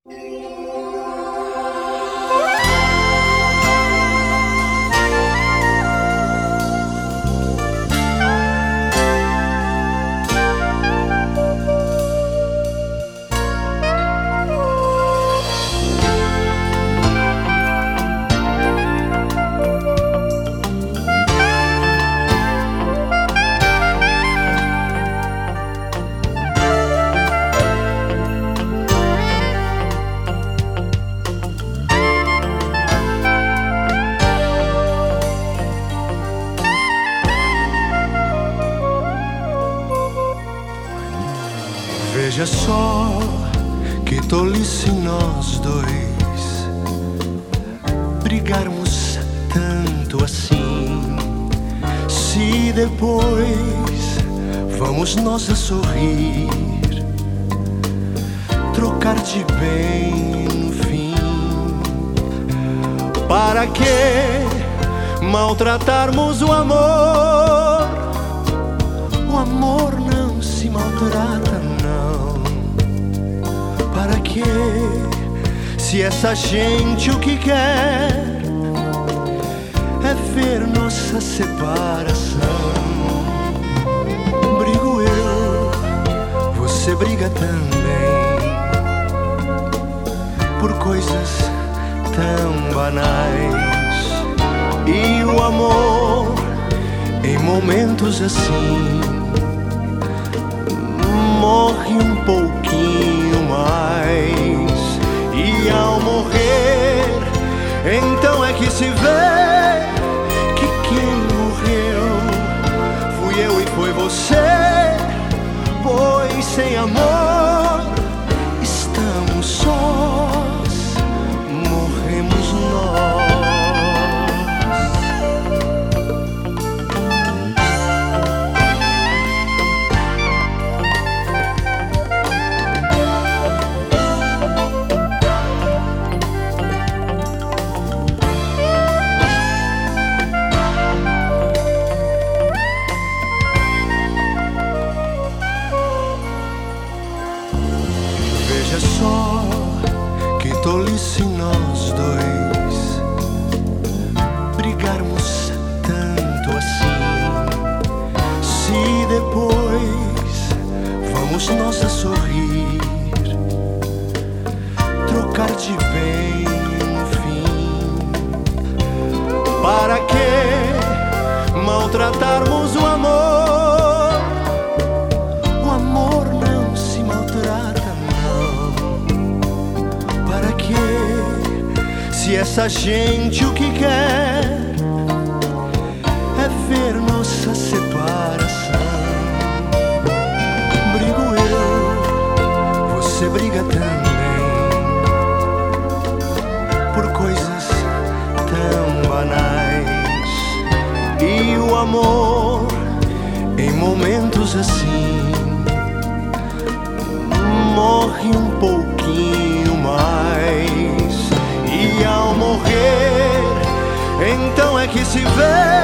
Veja só que tolice nós dois brigarmos tanto assim. Se depois vamos nós a sorrir, trocar de bem no fim. Para que maltratarmos o amor? O amor não se maltrata, não. Para que, se essa gente o que quer é ver nossa separação? Brigo eu, você briga também, por coisas tão banais. E o amor, em momentos assim, morre um pouquinho mais. E ao morrer, então é que se vê que quem morreu fui eu e foi você. Pois sem amor estamos sós, morremos nós. Veja só que tolice nós dois brigarmos tanto assim. Se depois vamos nós a sorrir, trocar de bem no fim. Para que maltratarmos o amor? O amor não se maltrata, se essa gente o que quer é ver nossa separação. Brigo eu, você briga também, por coisas tão banais. E o amor, em momentos assim, morre um pouquinho mais. E ao morrer, então é que se vê